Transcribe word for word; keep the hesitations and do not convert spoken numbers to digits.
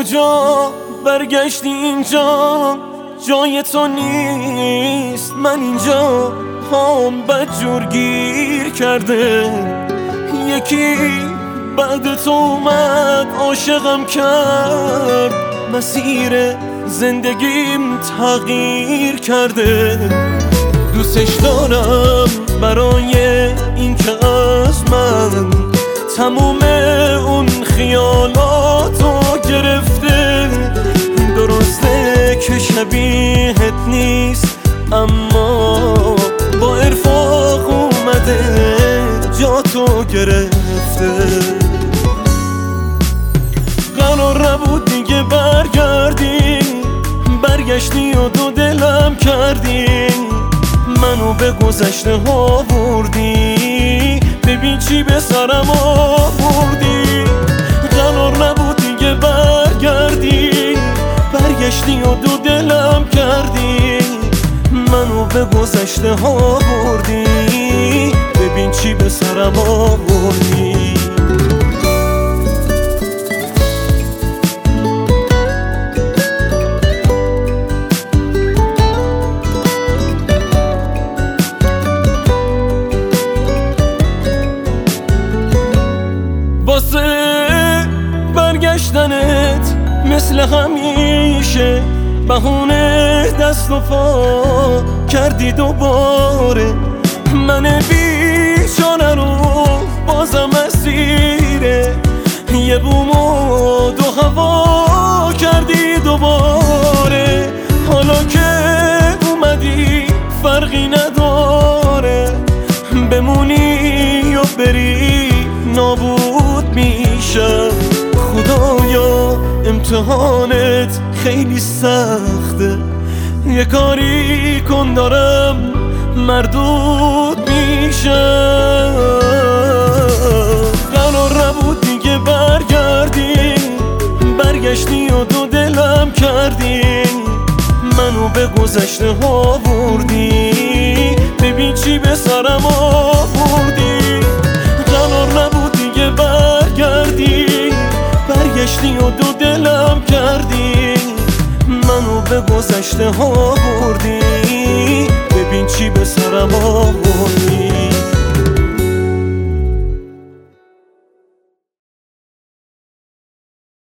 کجا برگشتی اینجا؟ جای تو نیست، من اینجا پام بدجور گیر کرده. یکی بعد تو اومد عاشقم کرد، مسیر زندگیم تغییر کرده. دوستش دارم برای این که از من تموم اون خیالاتو گرفته. درسته که شبیهت نیست، اما با ارفاق اومده جاتو گرفته. قرار نبود دیگه برگردی، برگشتی و دو دلم کردی. منو به گذشته ها بردی، ببین چی به سرم آوردی. قرار نبود دیگه برگردی، برگشتی و دو دلم کردی. منو به گذشته ها بردی، ببین چی به سرم آوردی. واسه برگشتنت مثل همیشه بهونه دست و پا کردی دوباره. من بیچاره رو بازم اسیره یه بوم و دو هوا کردی دوباره. حالا که اومدی فرقی نداره، بمونی یا بری نابود میشم. خدایا امتحانت خیلی سخته، یه کاری کن دارم مردود میشم. قرار نبود دیگه برگردی، برگشتی و دو دلم کردی. منو به گذشته ها بردی، ببین چی به سرم آوردی. قرار نبود دیگه برگردی، برگشتی و دو دلم کردی. منو به گذشته ها بردی، ببین چی به سرم آوردی.